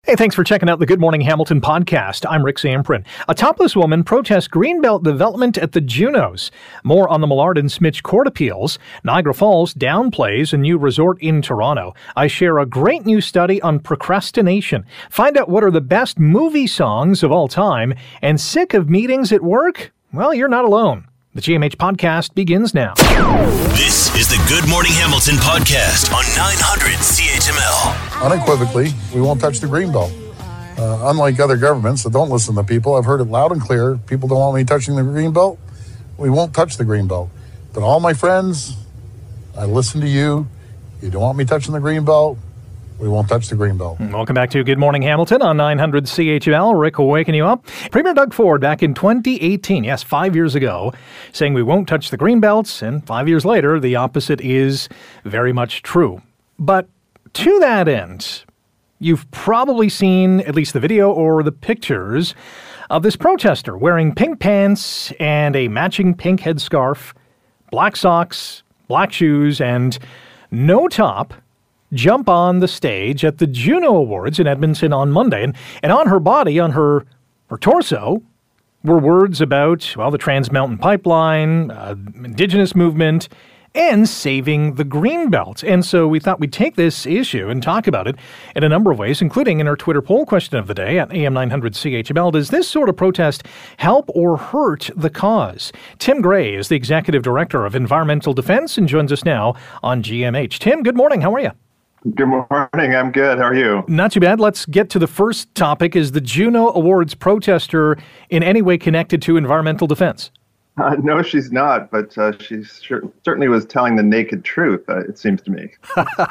Hey, thanks for checking out the Good Morning Hamilton podcast. I'm Rick Zamprin. A topless woman protests Greenbelt development at the Junos. More on the Millard and Smitch court appeals. Niagara Falls downplays a new resort in Toronto. I share a great new study on procrastination. Find out what are the best movie songs of all time. And sick of meetings at work? Well, you're not alone. The GMH podcast begins now. This is the Good Morning Hamilton podcast on 900 CHML. Unequivocally, we won't touch the Greenbelt. Unlike other governments that don't listen to people, I've heard it loud and clear. People don't want me touching the Greenbelt. We won't touch the Greenbelt. But all my friends, I listen to you. You don't want me touching the Greenbelt. We won't touch the Greenbelt. Welcome back to Good Morning Hamilton on 900 CHML. Rick will waken you up. Premier Doug Ford back in 2018, yes, 5 years ago, saying we won't touch the Greenbelts, and 5 years later, the opposite is very much true. But to that end, you've probably seen at least the video or the pictures of this protester wearing pink pants and a matching pink headscarf, black socks, black shoes, and no top, jump on the stage at the Juno Awards in Edmonton on Monday. And on her body, on her torso, were words about, well, the Trans Mountain Pipeline, Indigenous movement, and saving the Greenbelt. And so we thought we'd take this issue and talk about it in a number of ways, including in our Twitter poll question of the day at AM900CHML. Does this sort of protest help or hurt the cause? Tim Gray is the Executive Director of Environmental Defense and joins us now on GMH. Tim, good morning. How are you? Good morning. I'm good. How are you? Not too bad. Let's get to the first topic. Is the Juno Awards protester in any way connected to environmental defense? No, she's not, but she certainly was telling the naked truth, it seems to me.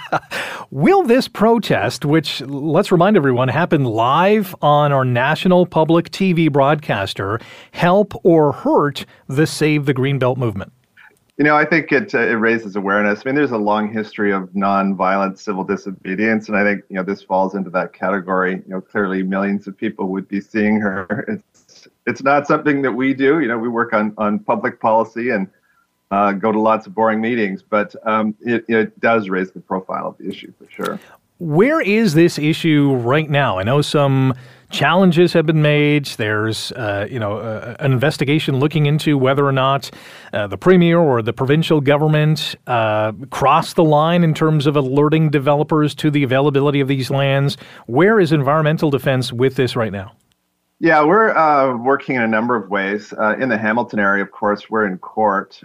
Will this protest, which, let's remind everyone, happened live on our national public TV broadcaster, help or hurt the Save the Greenbelt movement? You know, I think it raises awareness. I mean, there's a long history of nonviolent civil disobedience, and I think, this falls into that category. Clearly millions of people would be seeing her. It's not something that we do. We work on public policy and go to lots of boring meetings, but it does raise the profile of the issue for sure. Where is this issue right now? I know some challenges have been made. There's, an investigation looking into whether or not the premier or the provincial government crossed the line in terms of alerting developers to the availability of these lands. Where is environmental defense with this right now? Yeah, we're working in a number of ways. In the Hamilton area, of course, we're in court.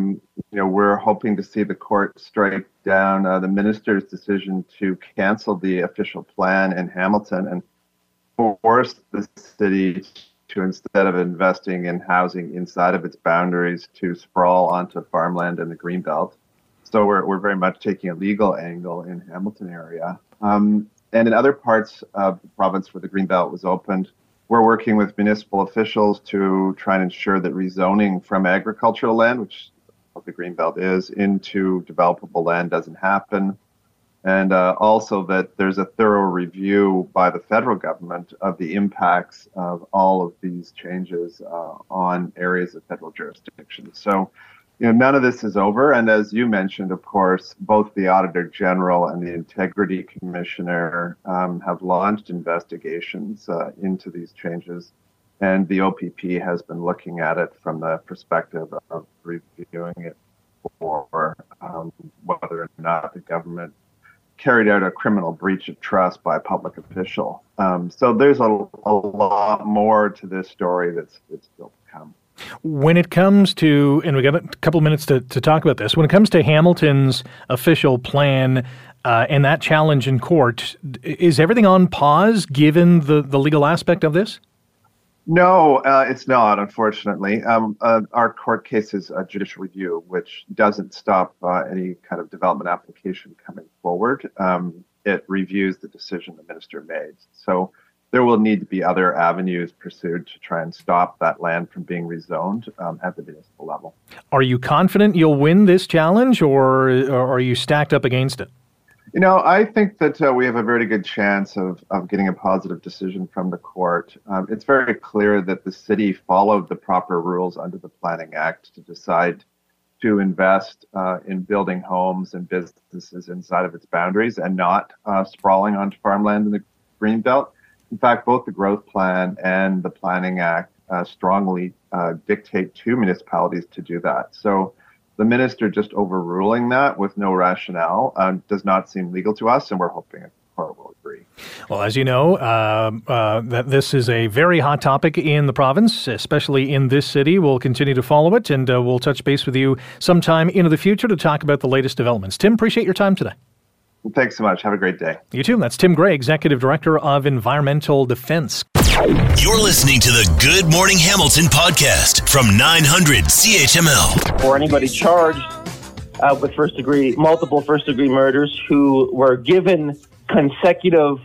We're hoping to see the court strike down the minister's decision to cancel the official plan in Hamilton and force the city to, instead of investing in housing inside of its boundaries, to sprawl onto farmland in the Greenbelt. So we're very much taking a legal angle in Hamilton area. And in other parts of the province where the Greenbelt was opened, we're working with municipal officials to try and ensure that rezoning from agricultural land, which what the Greenbelt is, into developable land doesn't happen. And also that there's a thorough review by the federal government of the impacts of all of these changes on areas of federal jurisdiction. So, none of this is over. And as you mentioned, of course, both the Auditor General and the Integrity Commissioner have launched investigations into these changes. And the OPP has been looking at it from the perspective of reviewing it for whether or not the government carried out a criminal breach of trust by a public official. So there's a lot more to this story that's still to come. When it comes to, and we got a couple of minutes to talk about this, when it comes to Hamilton's official plan and that challenge in court, is everything on pause given the legal aspect of this? No, it's not, unfortunately. Our court case is a judicial review, which doesn't stop any kind of development application coming forward. It reviews the decision the minister made. So there will need to be other avenues pursued to try and stop that land from being rezoned at the municipal level. Are you confident you'll win this challenge, or are you stacked up against it? I think that we have a very good chance of getting a positive decision from the court. It's very clear that the city followed the proper rules under the Planning Act to decide to invest in building homes and businesses inside of its boundaries and not sprawling onto farmland in the Greenbelt. In fact, both the Growth Plan and the Planning Act strongly dictate to municipalities to do that. So the minister just overruling that with no rationale does not seem legal to us, and we're hoping the court will agree. Well, as you know, that this is a very hot topic in the province, especially in this city. We'll continue to follow it, and we'll touch base with you sometime into the future to talk about the latest developments. Tim, appreciate your time today. Thanks so much. Have a great day. You too. That's Tim Gray, Executive Director of Environmental Defense. You're listening to the Good Morning Hamilton podcast from 900 CHML. Or anybody charged with multiple first-degree murders who were given consecutive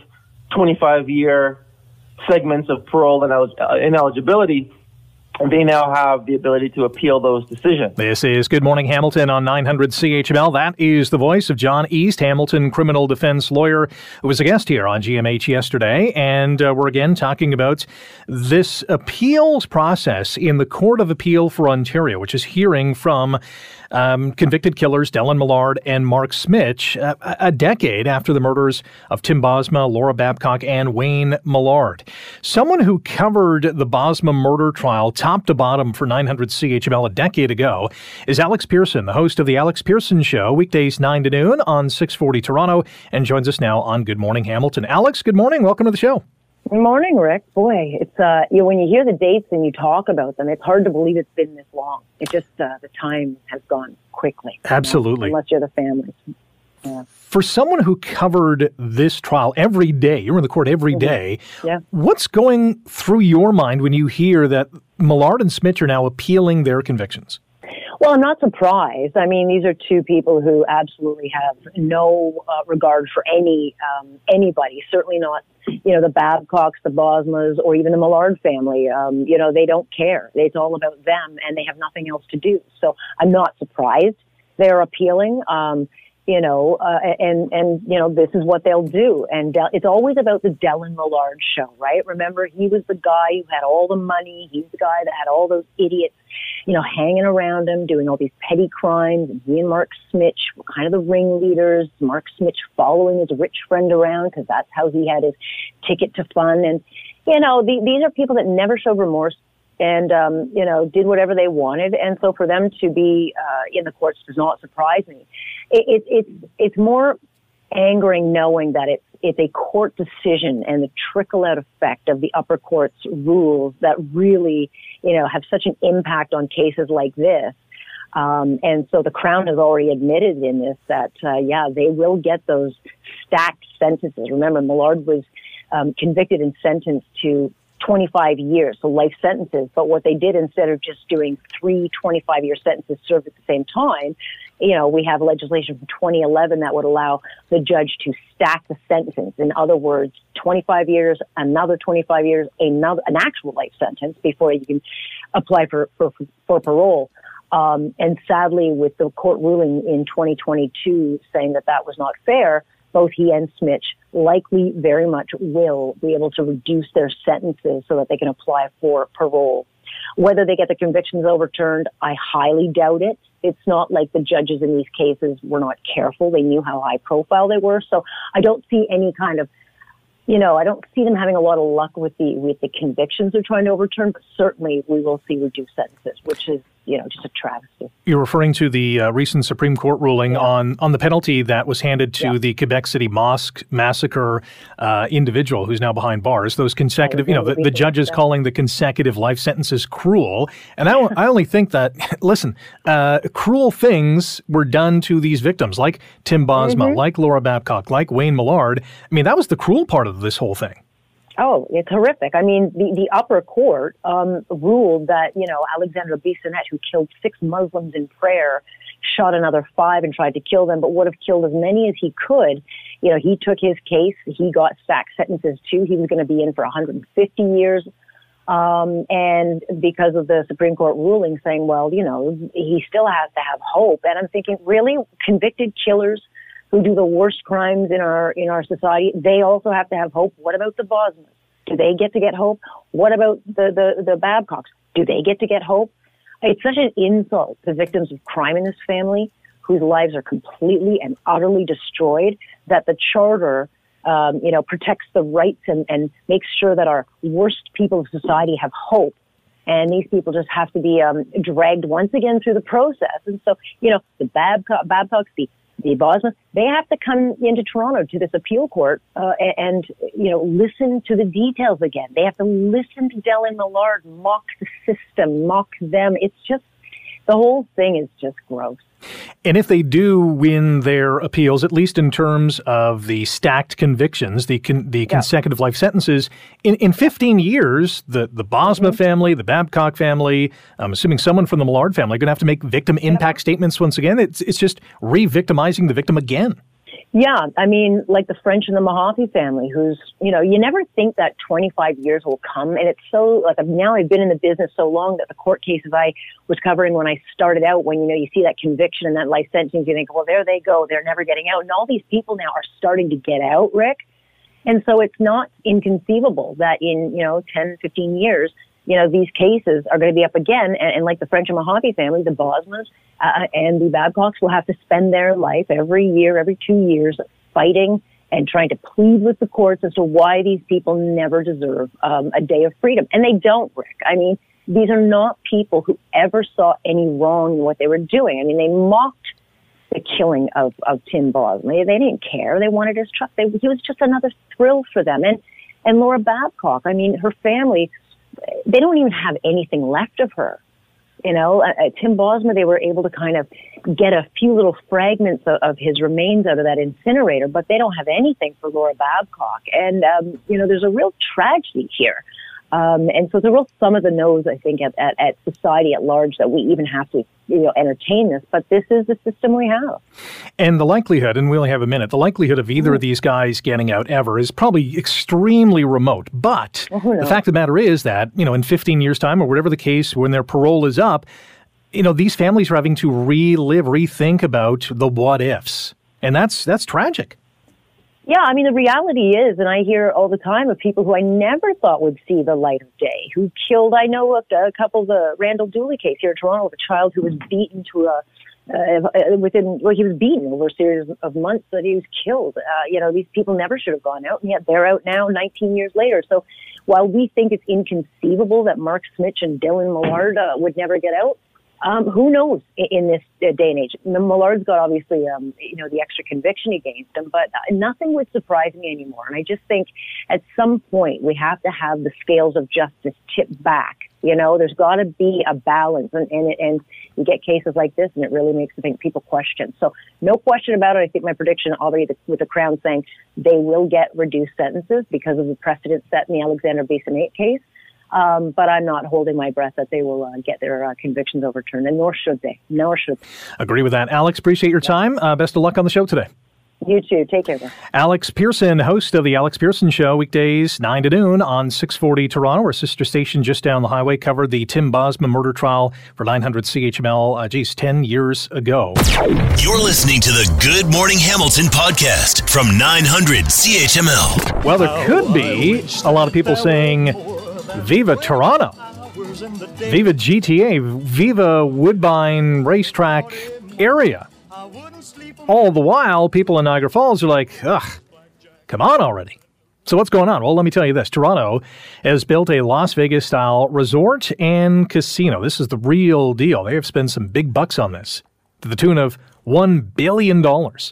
25-year segments of parole and ineligibility, they now have the ability to appeal those decisions. This is Good Morning Hamilton on 900 CHML. That is the voice of John East, Hamilton criminal defense lawyer, who was a guest here on GMH yesterday. And we're again talking about this appeals process in the Court of Appeal for Ontario, which is hearing from convicted killers Dellen Millard and Mark Smitch a decade after the murders of Tim Bosma, Laura Babcock, and Wayne Millard. Someone who covered the Bosma murder trial top to bottom for 900 CHML a decade ago is Alex Pearson, the host of The Alex Pearson Show, weekdays 9 to noon on 640 Toronto, and joins us now on Good Morning Hamilton. Alex, good morning. Welcome to the show. Good morning, Rick. Boy, it's when you hear the dates and you talk about them, it's hard to believe it's been this long. It just the time has gone quickly. Absolutely, unless you're the family. Yeah. For someone who covered this trial every day, you were in the court every day. Yeah. What's going through your mind when you hear that Millard and Smitch are now appealing their convictions? Well, I'm not surprised. I mean, these are two people who absolutely have no regard for anybody. Certainly not, the Babcocks, the Bosmas, or even the Millard family. They don't care. It's all about them, and they have nothing else to do. So I'm not surprised they're appealing. This is what they'll do. And it's always about the Dellen Millard show, right? Remember, he was the guy who had all the money. He's the guy that had all those idiots, hanging around him, doing all these petty crimes. And he and Mark Smitch were kind of the ringleaders. Mark Smitch following his rich friend around because that's how he had his ticket to fun. And, these are people that never showed remorse and, did whatever they wanted. And so for them to be in the courts does not surprise me. It's more angering knowing that it's a court decision and the trickle-out effect of the upper court's rules that really, have such an impact on cases like this. And so the Crown has already admitted in this that, they will get those stacked sentences. Remember, Millard was convicted and sentenced to 25 years, so life sentences. But what they did, instead of just doing 3 25-year sentences served at the same time, we have legislation from 2011 that would allow the judge to stack the sentences. In other words, 25 years, another 25 years, an actual life sentence before you can apply for parole. And sadly, with the court ruling in 2022 saying that was not fair, both he and Smitch likely very much will be able to reduce their sentences so that they can apply for parole. Whether they get the convictions overturned, I highly doubt it. It's not like the judges in these cases were not careful. They knew how high profile they were. So I don't see any kind of, I don't see them having a lot of luck with the convictions they're trying to overturn, but certainly we will see reduced sentences, which is, just a travesty. You're referring to the recent Supreme Court ruling on the penalty that was handed to the Quebec City Mosque massacre individual who's now behind bars. Those consecutive, the judges calling the consecutive life sentences cruel. And I only think that, listen, cruel things were done to these victims, like Tim Bosma, like Laura Babcock, like Wayne Millard. I mean, that was the cruel part of this whole thing. Oh, it's horrific. I mean, the upper court ruled that, Alexandre Bissonnette, who killed 6 Muslims in prayer, shot another 5 and tried to kill them, but would have killed as many as he could. He took his case. He got stacked sentences too. He was going to be in for 150 years. And because of the Supreme Court ruling saying, well, he still has to have hope. And I'm thinking, really? Convicted killers who do the worst crimes in our society, they also have to have hope. What about the Bosmas? Do they get to get hope? What about the Babcocks? Do they get to get hope? It's such an insult to victims of crime in this family whose lives are completely and utterly destroyed that the charter protects the rights and makes sure that our worst people of society have hope. And these people just have to be dragged once again through the process. And so, the Babcocks, the Bosma, they have to come into Toronto to this appeal court and listen to the details again. They have to listen to Dell and Millard mock the system, mock them. It's just, the whole thing is just gross. And if they do win their appeals, at least in terms of the stacked convictions, the consecutive life sentences, in 15 years, the Bosma family, the Babcock family, I'm assuming someone from the Millard family, are going to have to make victim impact statements once again. It's just re-victimizing the victim again. Yeah, I mean, like the French and the Mahaffey family, who's, you never think that 25 years will come. And it's so, now I've been in the business so long that the court cases I was covering when I started out, when, you see that conviction and that life sentence, you think, well, there they go. They're never getting out. And all these people now are starting to get out, Rick. And so it's not inconceivable that in, 10, 15 years, these cases are going to be up again. And like the French and Mahaffey family, the Bosmas and the Babcocks will have to spend their life every year, every 2 years, fighting and trying to plead with the courts as to why these people never deserve a day of freedom. And they don't, Rick. I mean, these are not people who ever saw any wrong in what they were doing. I mean, they mocked the killing of Tim Bosma. They didn't care. They wanted his trust. He was just another thrill for them. And Laura Babcock, I mean, her family, they don't even have anything left of her. Tim Bosma, they were able to kind of get a few little fragments of his remains out of that incinerator, but they don't have anything for Laura Babcock. And, there's a real tragedy here. And so it's a real thumb of the nose, I think, at society at large that we even have to, entertain this. But this is the system we have. And the likelihood, and we only have a minute, the likelihood of either of these guys getting out ever is probably extremely remote. But the fact of the matter is that, in 15 years' time or whatever the case, when their parole is up, these families are having to rethink about the what ifs. And that's tragic. Yeah, I mean, the reality is, and I hear all the time of people who I never thought would see the light of day, who killed, I know a couple, the Randall Dooley case here in Toronto, of a child who was beaten he was beaten over a series of months that he was killed. These people never should have gone out, and yet they're out now 19 years later. So while we think it's inconceivable that Mark Smith and Dylan Millard would never get out, who knows in this day and age? Millard's got obviously, the extra conviction against him, but nothing would surprise me anymore. And I just think at some point we have to have the scales of justice tip back. There's got to be a balance, and you get cases like this, and it really makes people question. So no question about it. I think my prediction already with the Crown saying they will get reduced sentences because of the precedent set in the Alexander Bissonnette case. But I'm not holding my breath that they will get their convictions overturned, and nor should they. Agree with that. Alex, appreciate your time. Best of luck on the show today. You too. Take care. Alex Pearson, host of The Alex Pearson Show, weekdays 9 to noon on 640 Toronto. Our sister station just down the highway covered the Tim Bosma murder trial for 900 CHML, 10 years ago. You're listening to the Good Morning Hamilton podcast from 900 CHML. Well, there could be a lot of people saying, Viva Toronto, Viva GTA, Viva Woodbine Racetrack area. All the while, people in Niagara Falls are like, ugh, come on already. So what's going on? Well, let me tell you this. Toronto has built a Las Vegas-style resort and casino. This is the real deal. They have spent some big bucks on this to the tune of $1 billion.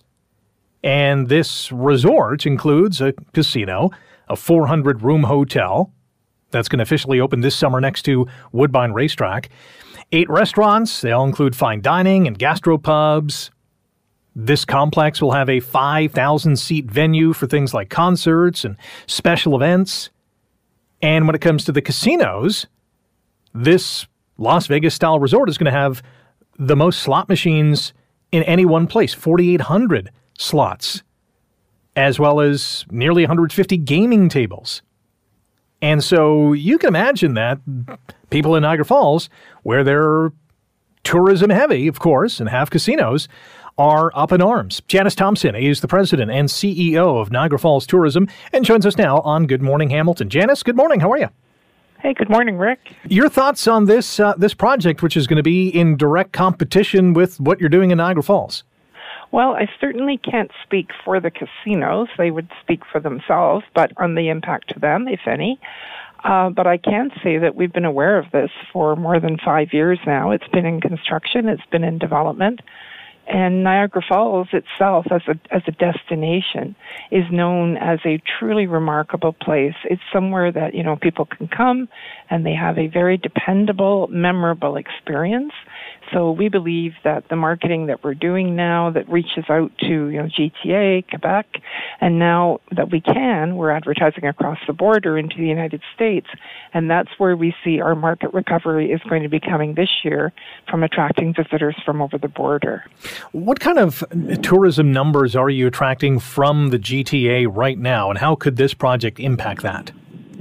And this resort includes a casino, a 400-room hotel, that's going to officially open this summer next to Woodbine Racetrack. 8 restaurants. They all include fine dining and gastropubs. This complex will have a 5,000-seat venue for things like concerts and special events. And when it comes to the casinos, this Las Vegas-style resort is going to have the most slot machines in any one place, 4,800 slots, as well as nearly 150 gaming tables. And so you can imagine that people in Niagara Falls, where they're tourism heavy, of course, and have casinos, are up in arms. Janice Thompson is the president and CEO of Niagara Falls Tourism and joins us now on Good Morning Hamilton. Janice, good morning. How are you? Hey, good morning, Rick. Your thoughts on this project, which is going to be in direct competition with what you're doing in Niagara Falls? Well, I certainly can't speak for the casinos. They would speak for themselves, but on the impact to them, if any. But I can say that we've been aware of this for more than 5 years now. It's been in construction. It's been in development. And Niagara Falls itself, as a destination, is known as a truly remarkable place. It's somewhere that, people can come and they have a very dependable, memorable experience. So we believe that the marketing that we're doing now that reaches out to, GTA, Quebec, and now that we're advertising across the border into the United States. And that's where we see our market recovery is going to be coming this year from attracting visitors from over the border. What kind of tourism numbers are you attracting from the GTA right now, and how could this project impact that?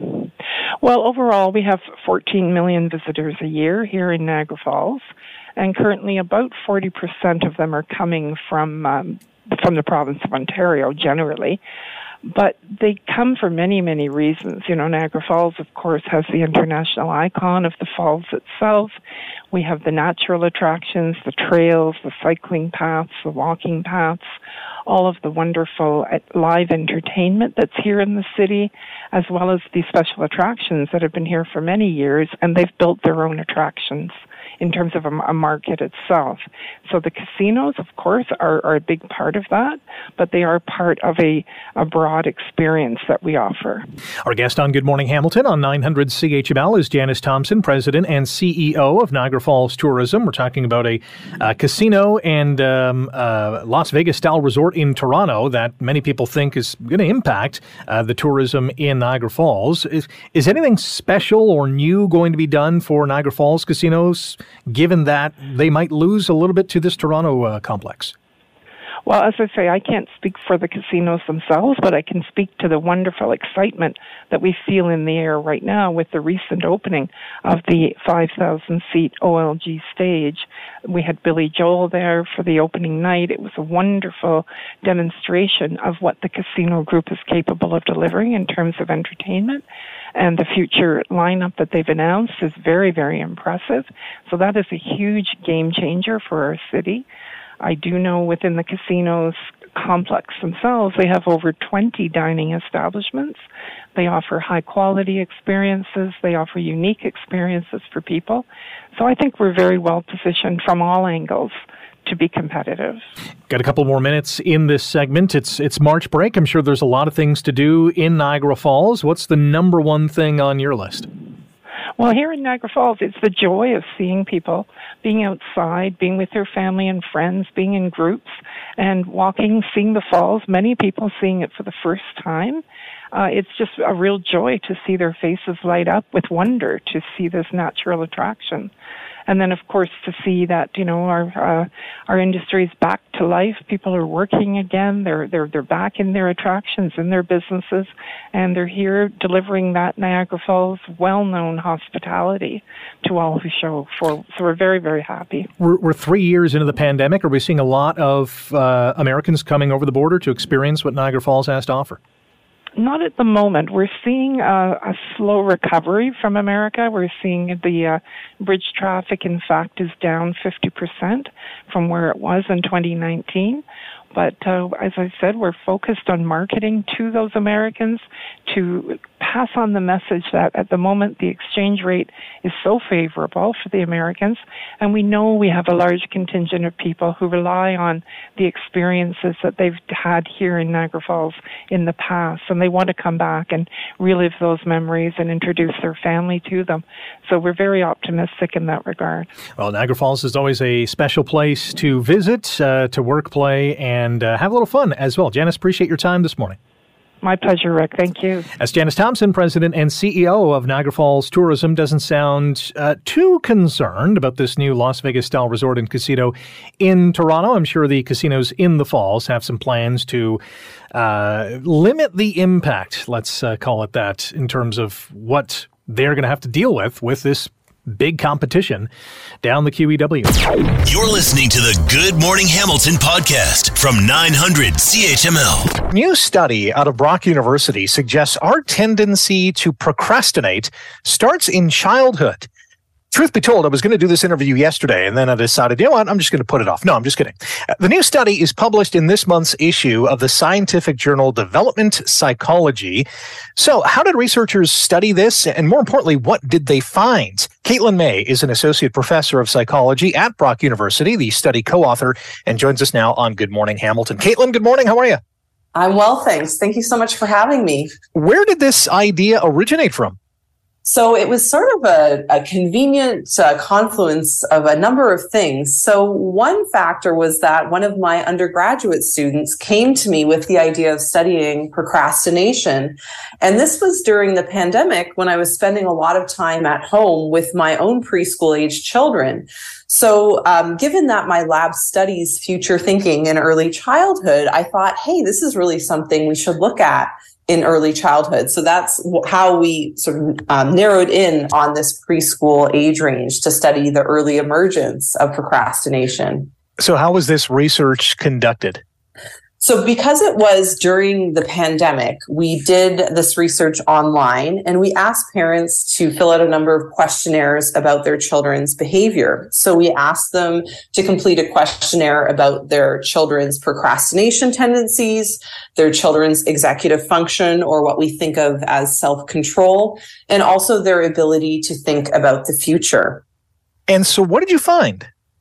Well, overall, we have 14 million visitors a year here in Niagara Falls, and currently about 40% of them are coming from the province of Ontario generally. But they come for many, many reasons. Niagara Falls, of course, has the international icon of the falls itself. We have the natural attractions, the trails, the cycling paths, the walking paths, all of the wonderful live entertainment that's here in the city, as well as the special attractions that have been here for many years, and they've built their own attractions in terms of a market itself. So the casinos, of course, are a big part of that, but they are part of a broad experience that we offer. Our guest on Good Morning Hamilton on 900 CHML is Janice Thompson, President and CEO of Niagara Falls Tourism. We're talking about a casino and Las Vegas-style resort in Toronto that many people think is going to impact the tourism in Niagara Falls. Is anything special or new going to be done for Niagara Falls casinos, given that they might lose a little bit to this Toronto complex? Well, as I say, I can't speak for the casinos themselves, but I can speak to the wonderful excitement that we feel in the air right now with the recent opening of the 5,000-seat OLG stage. We had Billy Joel there for the opening night. It was a wonderful demonstration of what the casino group is capable of delivering in terms of entertainment. And the future lineup that they've announced is very, very impressive. So that is a huge game changer for our city. I do know within the casinos complex themselves, they have over 20 dining establishments. They offer high-quality experiences. They offer unique experiences for people. So I think we're very well positioned from all angles to be competitive. Got a couple more minutes in this segment. It's March break. I'm sure there's a lot of things to do in Niagara Falls. What's the number one thing on your list? Well, here in Niagara Falls, it's the joy of seeing people, being outside, being with their family and friends, being in groups, and walking, seeing the falls, many people seeing it for the first time. It's just a real joy to see their faces light up with wonder to see this natural attraction. And then, of course, to see that, our industry is back to life. People are working again. They're back in their attractions, in their businesses, and they're here delivering that Niagara Falls well-known hospitality to all who show for. So we're very, very happy. We're 3 years into the pandemic. Are we seeing a lot of Americans coming over the border to experience what Niagara Falls has to offer? Not at the moment. We're seeing a slow recovery from America. We're seeing the bridge traffic, in fact, is down 50% from where it was in 2019. But as I said, we're focused on marketing to those Americans to pass on the message that at the moment the exchange rate is so favorable for the Americans, and we know we have a large contingent of people who rely on the experiences that they've had here in Niagara Falls in the past, and they want to come back and relive those memories and introduce their family to them. So we're very optimistic in that regard. Well, Niagara Falls is always a special place to visit, to work, play, and have a little fun as well. Janice, appreciate your time this morning. My pleasure, Rick. Thank you. That's Janice Thompson, President and CEO of Niagara Falls Tourism. Doesn't sound too concerned about this new Las Vegas-style resort and casino in Toronto. I'm sure the casinos in the Falls have some plans to limit the impact, let's call it that, in terms of what they're going to have to deal with this big competition down the QEW. You're listening to the Good Morning Hamilton podcast from 900 CHML. New study out of Brock University suggests our tendency to procrastinate starts in childhood. Truth be told, I was going to do this interview yesterday, and then I decided, you know what, I'm just going to put it off. No, I'm just kidding. The new study is published in this month's issue of the scientific journal Development Psychology. So how did researchers study this? And more importantly, what did they find? Caitlin May is an associate professor of psychology at Brock University, the study co-author, and joins us now on Good Morning Hamilton. Caitlin, good morning. How are you? I'm well, thanks. Thank you so much for having me. Where did this idea originate from? So it was sort of a convenient confluence of a number of things. So one factor was that one of my undergraduate students came to me with the idea of studying procrastination. And this was during the pandemic when I was spending a lot of time at home with my own preschool age children. So given that my lab studies future thinking in early childhood, I thought, hey, this is really something we should look at in early childhood. So that's how we sort of narrowed in on this preschool age range to study the early emergence of procrastination. So how was this research conducted? So because it was during the pandemic, we did this research online and we asked parents to fill out a number of questionnaires about their children's behavior. So we asked them to complete a questionnaire about their children's procrastination tendencies, their children's executive function, or what we think of as self-control, and also their ability to think about the future. And so what did you find?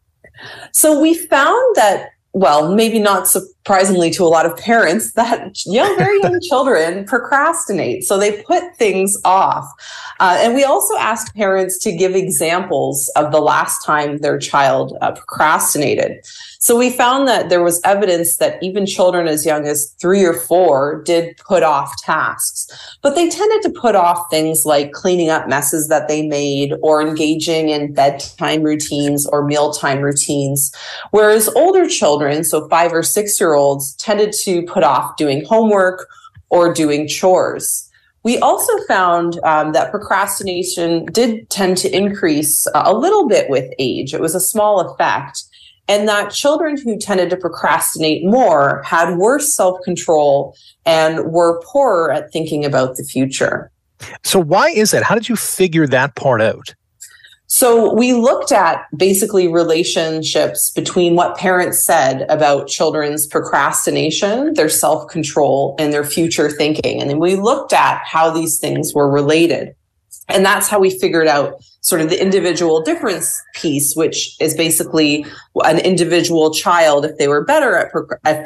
So we found that, well, maybe not surprisingly to a lot of parents, that very young children procrastinate. So they put things off. And we also asked parents to give examples of the last time their child procrastinated. So we found that there was evidence that even children as young as 3 or 4 did put off tasks, but they tended to put off things like cleaning up messes that they made or engaging in bedtime routines or mealtime routines. Whereas older children, so 5 or 6-year-olds, tended to put off doing homework or doing chores. We also found that procrastination did tend to increase a little bit with age. It was a small effect. And that children who tended to procrastinate more had worse self-control and were poorer at thinking about the future. So why is that? How did you figure that part out? So we looked at basically relationships between what parents said about children's procrastination, their self-control, and their future thinking. And then we looked at how these things were related. And that's how we figured out sort of the individual difference piece, which is basically an individual child, if they were better at,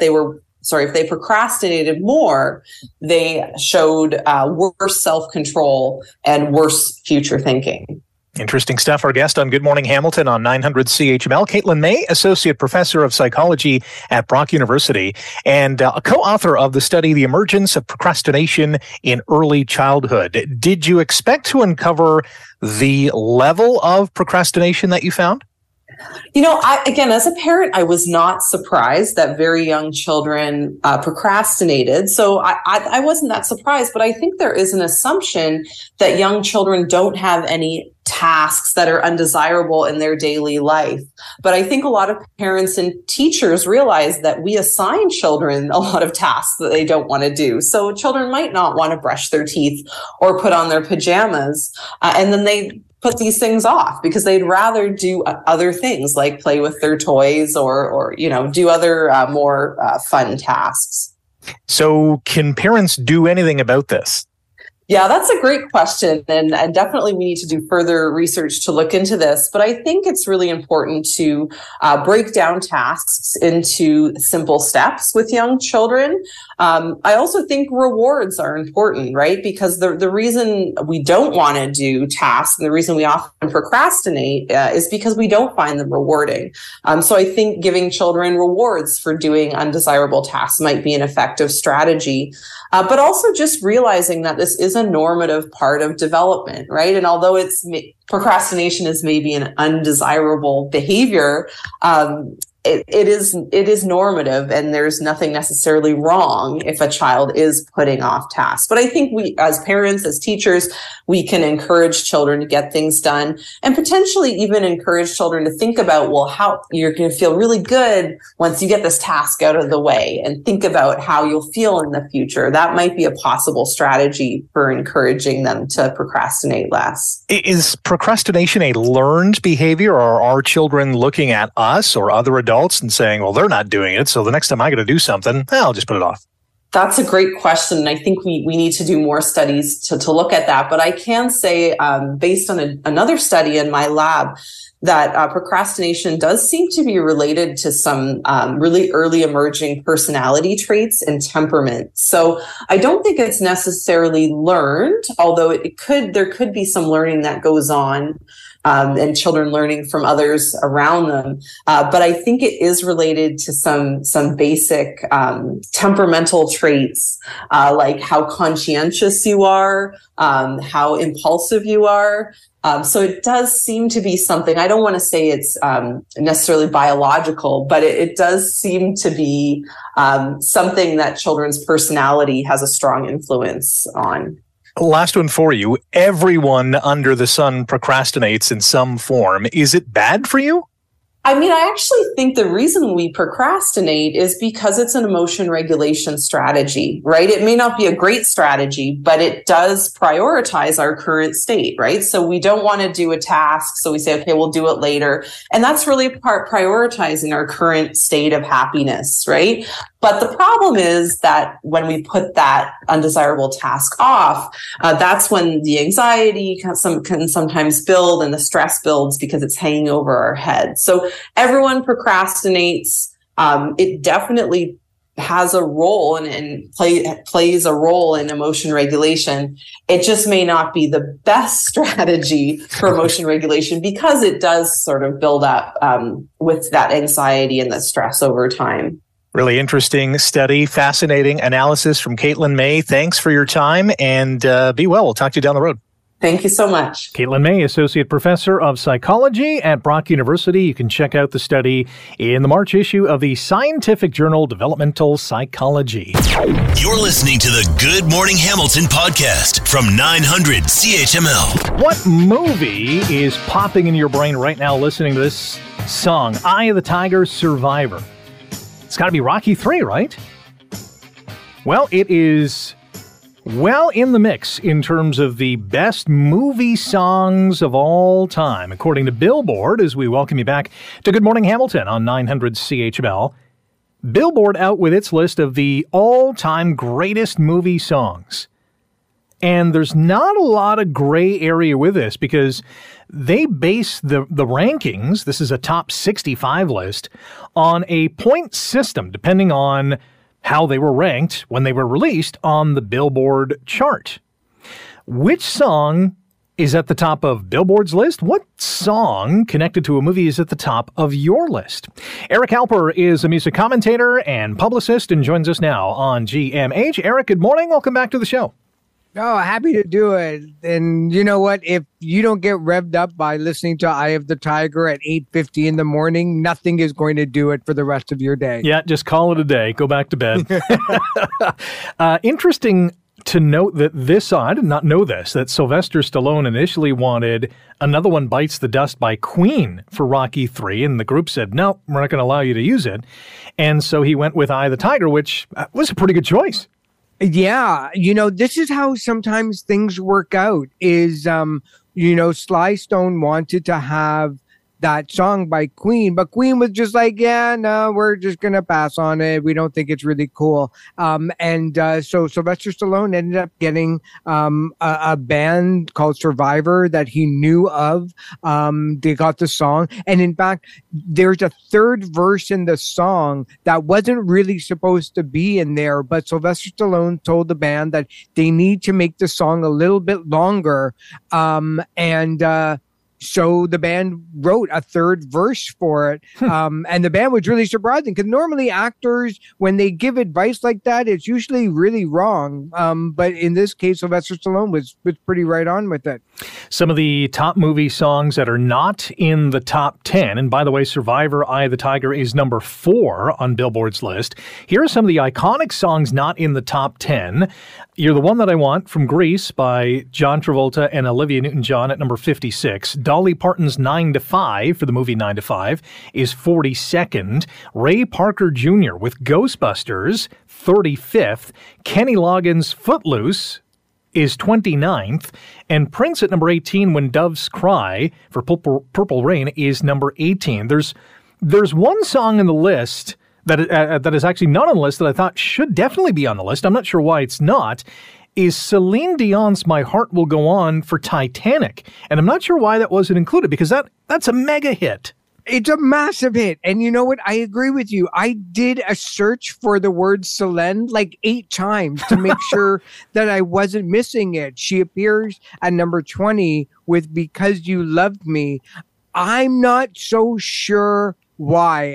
if they procrastinated more, they showed worse self-control and worse future thinking. Interesting stuff. Our guest on Good Morning Hamilton on 900 CHML, Caitlin May, Associate Professor of Psychology at Brock University and a co-author of the study, The Emergence of Procrastination in Early Childhood. Did you expect to uncover the level of procrastination that you found? You know, again, as a parent, I was not surprised that very young children procrastinated. So I wasn't that surprised, but I think there is an assumption that young children don't have any tasks that are undesirable in their daily life. But I think a lot of parents and teachers realize that we assign children a lot of tasks that they don't want to do. So children might not want to brush their teeth or put on their pajamas, and then they put these things off because they'd rather do other things like play with their toys or do other more fun tasks. So can parents do anything about this? Yeah, that's a great question. And definitely we need to do further research to look into this. But I think it's really important to break down tasks into simple steps with young children. I also think rewards are important, right? Because the reason we don't want to do tasks and the reason we often procrastinate is because we don't find them rewarding. So I think giving children rewards for doing undesirable tasks might be an effective strategy. But also just realizing that this is a normative part of development, right? And although procrastination is maybe an undesirable behavior, it is normative, and there's nothing necessarily wrong if a child is putting off tasks. But I think we, as parents, as teachers, we can encourage children to get things done, and potentially even encourage children to think about, well, how you're going to feel really good once you get this task out of the way, and think about how you'll feel in the future. That might be a possible strategy for encouraging them to procrastinate less. Is procrastination a learned behavior, or are children looking at us or other adults and saying, well, they're not doing it, so the next time I got to do something, I'll just put it off? That's a great question. And I think we need to do more studies to look at that. But I can say, based on another study in my lab, that procrastination does seem to be related to some really early emerging personality traits and temperament. So I don't think it's necessarily learned, although there could be some learning that goes on, and children learning from others around them. But I think it is related to some basic temperamental traits, like how conscientious you are, how impulsive you are. So it does seem to be something. I don't want to say it's necessarily biological, but it does seem to be something that children's personality has a strong influence on. Last one for you. Everyone under the sun procrastinates in some form. Is it bad for you? I mean, I actually think the reason we procrastinate is because it's an emotion regulation strategy, right? It may not be a great strategy, but it does prioritize our current state, right? So we don't want to do a task, so we say, okay, we'll do it later. And that's really prioritizing our current state of happiness, right? But the problem is that when we put that undesirable task off, that's when the anxiety can sometimes build, and the stress builds because it's hanging over our head. So everyone procrastinates. It definitely has a role and plays a role in emotion regulation. It just may not be the best strategy for emotion regulation because it does sort of build up with that anxiety and the stress over time. Really interesting study, fascinating analysis from Caitlin May. Thanks for your time, and be well. We'll talk to you down the road. Thank you so much. Caitlin May, Associate Professor of Psychology at Brock University. You can check out the study in the March issue of the scientific journal Developmental Psychology. You're listening to the Good Morning Hamilton podcast from 900 CHML. What movie is popping in your brain right now listening to this song, Eye of the Tiger, Survivor? It's got to be Rocky III, right? Well, it is well in the mix in terms of the best movie songs of all time, according to Billboard, as we welcome you back to Good Morning Hamilton on 900 CHML. Billboard out with its list of the all-time greatest movie songs. And there's not a lot of gray area with this because they base the rankings, this is a top 65 list, on a point system depending on how they were ranked when they were released on the Billboard chart. Which song is at the top of Billboard's list? What song connected to a movie is at the top of your list? Eric Alper is a music commentator and publicist and joins us now on GMH. Eric, good morning. Welcome back to the show. Oh, happy to do it. And you know what? If you don't get revved up by listening to Eye of the Tiger at 8:50 in the morning, nothing is going to do it for the rest of your day. Yeah, just call it a day. Go back to bed. Interesting to note that this song, I did not know this, that Sylvester Stallone initially wanted Another One Bites the Dust by Queen for Rocky III, and the group said, no, we're not going to allow you to use it. And so he went with Eye of the Tiger, which was a pretty good choice. Yeah, this is how sometimes things work out is, Sly Stone wanted to have that song by Queen, but Queen was just like, yeah, no, we're just going to pass on it. We don't think it's really cool. So Sylvester Stallone ended up getting a band called Survivor that he knew of. They got the song. And in fact, there's a third verse in the song that wasn't really supposed to be in there, but Sylvester Stallone told the band that they need to make the song a little bit longer. So the band wrote a third verse for it. And the band was really surprising because normally actors, when they give advice like that, it's usually really wrong. But in this case, Sylvester Stallone was pretty right on with it. Some of the top movie songs that are not in the top 10, and by the way, Survivor, Eye of the Tiger is number 4 on Billboard's list. Here are some of the iconic songs not in the top 10. You're the One That I Want from Grease by John Travolta and Olivia Newton-John at number 56. Dolly Parton's 9 to 5 for the movie 9 to 5 is 42nd. Ray Parker Jr. with Ghostbusters, 35th. Kenny Loggins' Footloose is 29th, and Prince at number 18, When Doves Cry for Purple Rain is number 18. There's one song in the list that is actually not on the list that I thought should definitely be on the list. I'm not sure why it's not. Is Celine Dion's My Heart Will Go On for Titanic. And I'm not sure why that wasn't included because that's a mega hit. It's a massive hit. And you know what? I agree with you. I did a search for the word Celine like 8 times to make sure that I wasn't missing it. She appears at number 20 with Because You Loved Me. I'm not so sure why.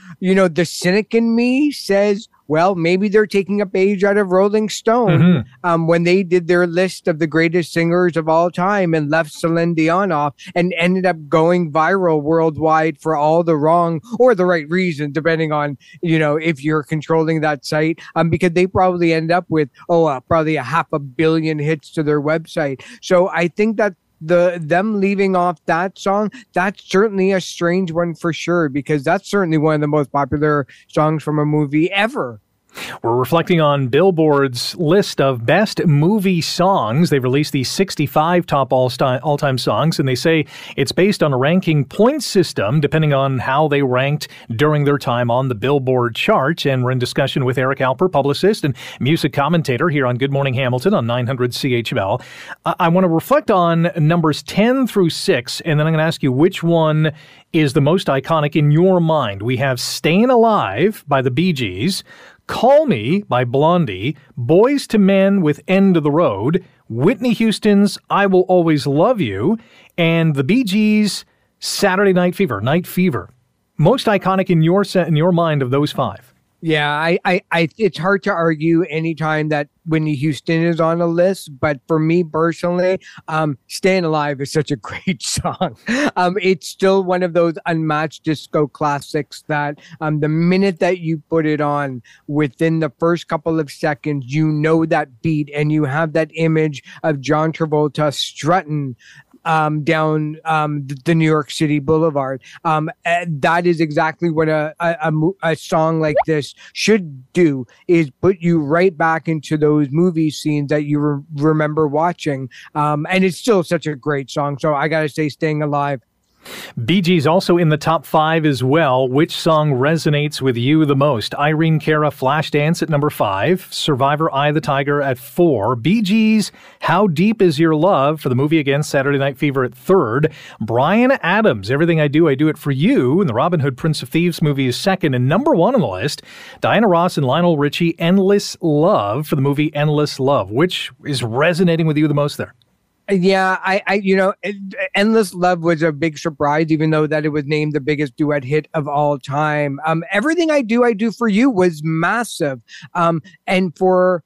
The cynic in me says, well, maybe they're taking a page out of Rolling Stone when they did their list of the greatest singers of all time and left Celine Dion off and ended up going viral worldwide for all the wrong or the right reason, depending on, if you're controlling that site, because they probably end up with, probably a 500 million hits to their website. So I think that them leaving off that song, that's certainly a strange one for sure, because that's certainly one of the most popular songs from a movie ever. We're reflecting on Billboard's list of best movie songs. They've released these 65 top all-time songs, and they say it's based on a ranking point system depending on how they ranked during their time on the Billboard chart. And we're in discussion with Eric Alper, publicist and music commentator here on Good Morning Hamilton on 900 CHML. I want to reflect on numbers 10 through 6, and then I'm going to ask you which one is the most iconic in your mind. We have Stayin' Alive by the Bee Gees, Call Me by Blondie, Boys to Men with End of the Road, Whitney Houston's I Will Always Love You, and the Bee Gees' Saturday Night Fever, Night Fever. Most iconic in your mind of those 5. Yeah, I it's hard to argue anytime that Whitney Houston is on a list, but for me personally, Stayin' Alive is such a great song. It's still one of those unmatched disco classics that the minute that you put it on, within the first couple of seconds, you know that beat and you have that image of John Travolta strutting down the New York City Boulevard. That is exactly what a song like this should do, is put you right back into those movie scenes that you remember watching. And it's still such a great song. So I got to say, Staying Alive. Bee Gees also in the top 5 as well. Which song resonates with you the most? Irene Cara, Flashdance at number 5. Survivor, Eye of the Tiger at 4. Bee Gees, How Deep Is Your Love for the movie again, Saturday Night Fever at 3rd. Bryan Adams, Everything I Do It For You, and the Robin Hood Prince of Thieves movie is 2nd and number 1 on the list. Diana Ross and Lionel Richie, Endless Love for the movie Endless Love. Which is resonating with you the most there? Yeah, Endless Love was a big surprise, even though that it was named the biggest duet hit of all time. Everything I Do For You was massive. And for,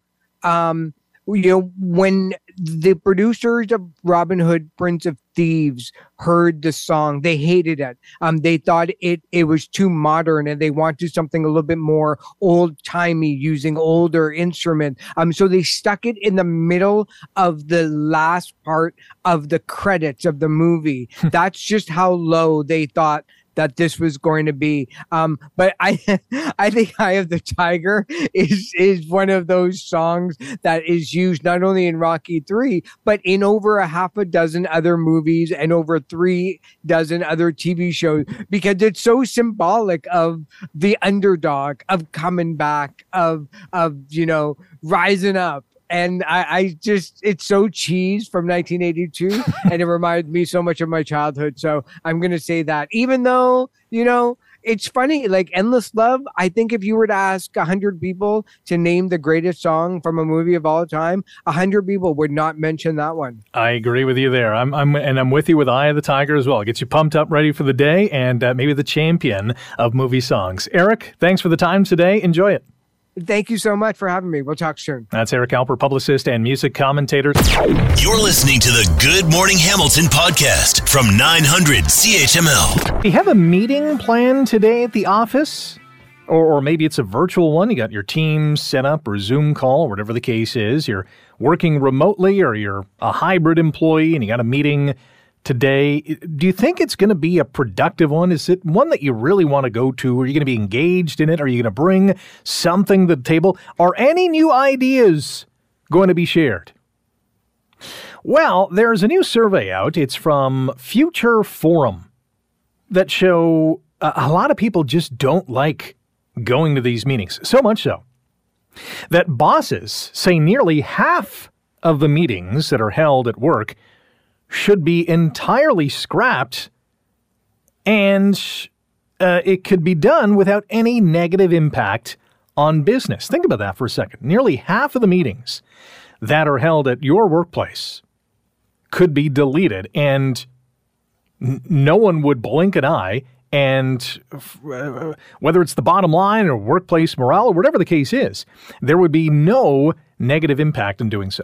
when the producers of Robin Hood, Prince of Thieves heard the song, they hated it. They thought it was too modern and they wanted something a little bit more old-timey, using older instruments. So they stuck it in the middle of the last part of the credits of the movie. That's just how low they thought that this was going to be. But I think Eye of the Tiger is one of those songs that is used not only in Rocky 3, but in over a half a dozen other movies and over 3 dozen other TV shows, because it's so symbolic of the underdog, of coming back, of rising up. And I just, it's so cheese from 1982, and it reminds me so much of my childhood. So I'm going to say that, even though, it's funny, like Endless Love, I think if you were to ask 100 people to name the greatest song from a movie of all time, 100 people would not mention that one. I agree with you there. I'm with you with Eye of the Tiger as well. It gets you pumped up, ready for the day, and maybe the champion of movie songs. Eric, thanks for the time today. Enjoy it. Thank you so much for having me. We'll talk soon. That's Eric Alper, publicist and music commentator. You're listening to the Good Morning Hamilton podcast from 900 CHML. Do you have a meeting planned today at the office? Or maybe it's a virtual one. You got your team set up or Zoom call, or whatever the case is. You're working remotely or you're a hybrid employee and you got a meeting today. Do you think it's going to be a productive one? Is it one that you really want to go to? Are you going to be engaged in it? Are you going to bring something to the table? Are any new ideas going to be shared? Well, there's a new survey out. It's from Future Forum that show a lot of people just don't like going to these meetings. So much so that bosses say nearly half of the meetings that are held at work should be entirely scrapped, and it could be done without any negative impact on business. Think about that for a second. Nearly half of the meetings that are held at your workplace could be deleted, and no one would blink an eye, and whether it's the bottom line or workplace morale or whatever the case is, there would be no negative impact in doing so.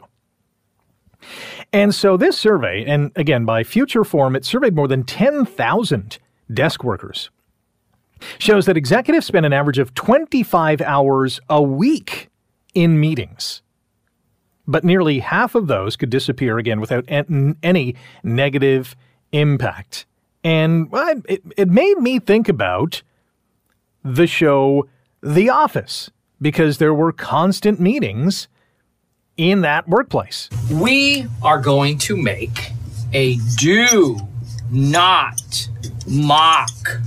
And so this survey, and again, by Future Forum, it surveyed more than 10,000 desk workers, shows that executives spend an average of 25 hours a week in meetings. But nearly half of those could disappear, again, without any negative impact. And it made me think about the show The Office, because there were constant meetings in that workplace. We are going to make a do not mock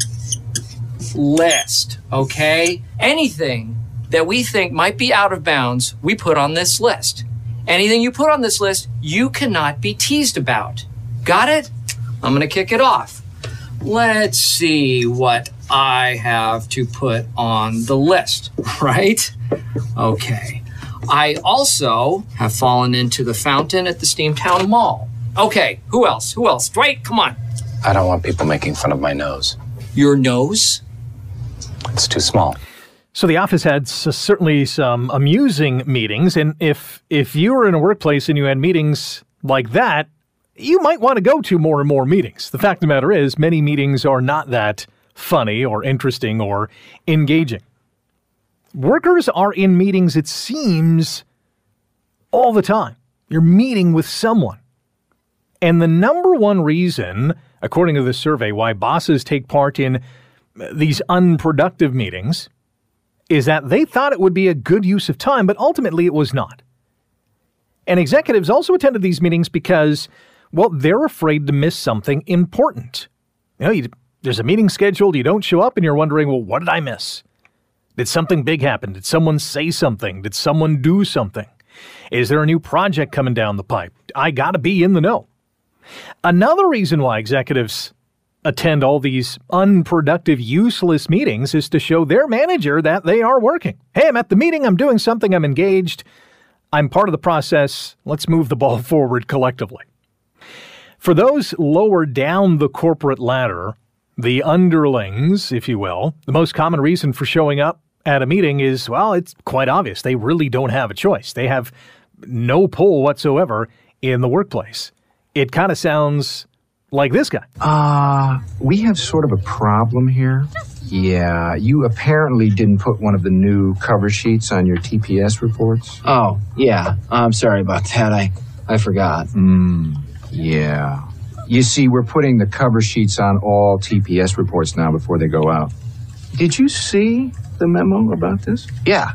list, okay? Anything that we think might be out of bounds, we put on this list. Anything you put on this list, you cannot be teased about. Got it? I'm going to kick it off. Let's see what I have to put on the list, right? Okay. I also have fallen into the fountain at the Steamtown Mall. Okay, who else? Dwight, come on. I don't want people making fun of my nose. Your nose? It's too small. So The Office had certainly some amusing meetings, and if you were in a workplace and you had meetings like that, you might want to go to more and more meetings. The fact of the matter is, many meetings are not that funny or interesting or engaging. Workers are in meetings, it seems, all the time. You're meeting with someone. And the number one reason, according to the survey, why bosses take part in these unproductive meetings is that they thought it would be a good use of time, but ultimately it was not. And executives also attended these meetings because, well, they're afraid to miss something important. There's a meeting scheduled, you don't show up, and you're wondering, well, what did I miss? Did something big happen? Did someone say something? Did someone do something? Is there a new project coming down the pipe? I got to be in the know. Another reason why executives attend all these unproductive, useless meetings is to show their manager that they are working. Hey, I'm at the meeting. I'm doing something. I'm engaged. I'm part of the process. Let's move the ball forward collectively. For those lower down the corporate ladder, the underlings, if you will, the most common reason for showing up at a meeting is, well, it's quite obvious. They really don't have a choice. They have no pull whatsoever in the workplace. It kind of sounds like this guy. We have sort of a problem here. Yeah, you apparently didn't put one of the new cover sheets on your TPS reports. Oh, yeah. I'm sorry about that. I forgot. Yeah. You see, we're putting the cover sheets on all TPS reports now before they go out. Did you see the memo about this? Yeah,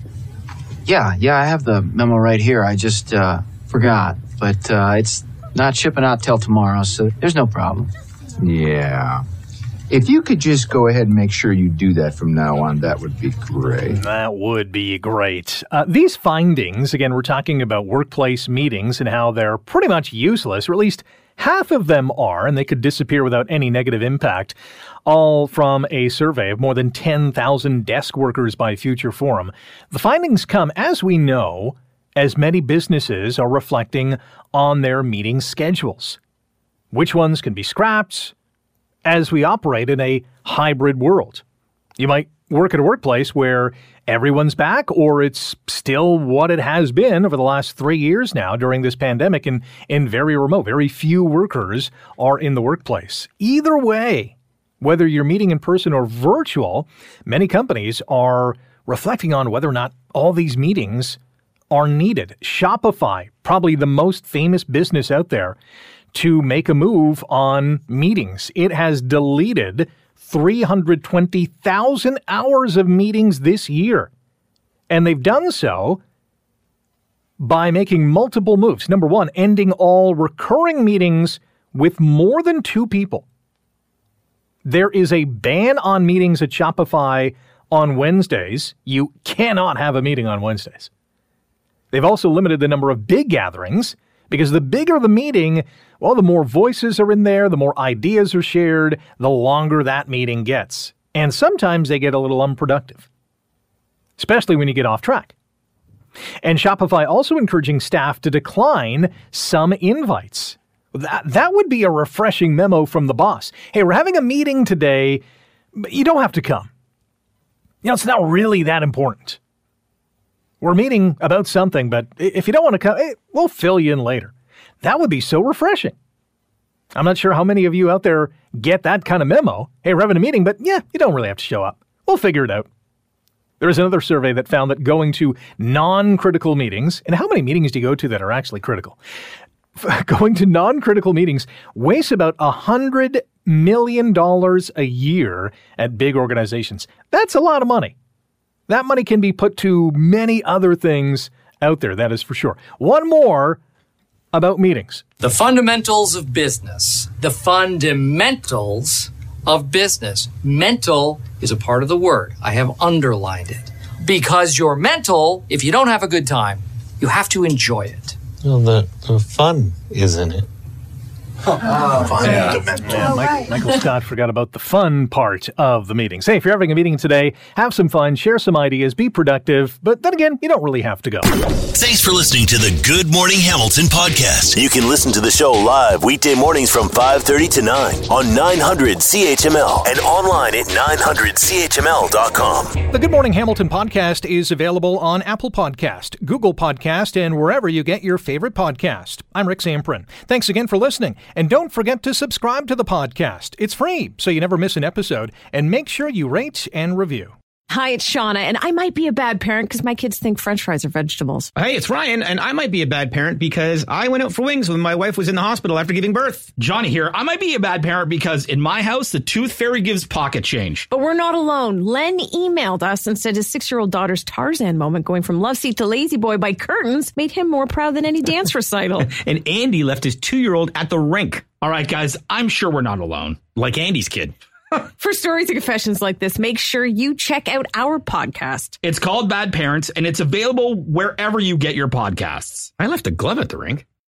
I have the memo right here. I just forgot. But it's not shipping out till tomorrow, so there's no problem. Yeah. If you could just go ahead and make sure you do that from now on, that would be great. That would be great. These findings, again, we're talking about workplace meetings and how they're pretty much useless, or at least half of them are, and they could disappear without any negative impact, all from a survey of more than 10,000 desk workers by Future Forum. The findings come, as we know, as many businesses are reflecting on their meeting schedules. Which ones can be scrapped as we operate in a hybrid world? You might work at a workplace where everyone's back, or it's still what it has been over the last 3 years now during this pandemic and very remote. Very few workers are in the workplace. Either way, whether you're meeting in person or virtual, many companies are reflecting on whether or not all these meetings are needed. Shopify, probably the most famous business out there to make a move on meetings. It has deleted 320,000 hours of meetings this year. And they've done so by making multiple moves. Number one, ending all recurring meetings with more than 2 people. There is a ban on meetings at Shopify on Wednesdays. You cannot have a meeting on Wednesdays. They've also limited the number of big gatherings, because the bigger the meeting, well, the more voices are in there, the more ideas are shared, the longer that meeting gets. And sometimes they get a little unproductive, especially when you get off track. And Shopify also encouraging staff to decline some invites. That would be a refreshing memo from the boss. Hey, we're having a meeting today, but you don't have to come. You know, it's not really that important. We're meeting about something, but if you don't want to come, we'll fill you in later. That would be so refreshing. I'm not sure how many of you out there get that kind of memo. Hey, we're having a meeting, but yeah, you don't really have to show up. We'll figure it out. There is another survey that found that going to non-critical meetings, and how many meetings do you go to that are actually critical? Going to non-critical meetings wastes about $100 million a year at big organizations. That's a lot of money. That money can be put to many other things out there, that is for sure. One more about meetings. The fundamentals of business. The fundamentals of business. Mental is a part of the word. I have underlined it. Because you're mental, if you don't have a good time, you have to enjoy it. Well, the fun is in it. Michael Scott forgot about the fun part of the meetings. Hey, if you're having a meeting today, have some fun, share some ideas, be productive, but then again, you don't really have to go. Thanks for listening to the Good Morning Hamilton podcast. You can listen to the show live weekday mornings from 5:30 to 9 on 900 CHML and online at 900CHML.com. The Good Morning Hamilton podcast is available on Apple Podcast, Google Podcast, and wherever you get your favorite podcast. I'm Rick Zamprin. Thanks again for listening. And don't forget to subscribe to the podcast. It's free, so you never miss an episode. And make sure you rate and review. Hi, it's Shauna, and I might be a bad parent because my kids think French fries are vegetables. Hey, it's Ryan, and I might be a bad parent because I went out for wings when my wife was in the hospital after giving birth. Johnny here. I might be a bad parent because in my house, the tooth fairy gives pocket change. But we're not alone. Len emailed us and said his 6-year-old daughter's Tarzan moment going from love seat to lazy boy by curtains made him more proud than any dance recital. And Andy left his 2-year-old at the rink. All right, guys, I'm sure we're not alone. Like Andy's kid. For stories and confessions like this, make sure you check out our podcast. It's called Bad Parents, and it's available wherever you get your podcasts. I left a glove at the rink.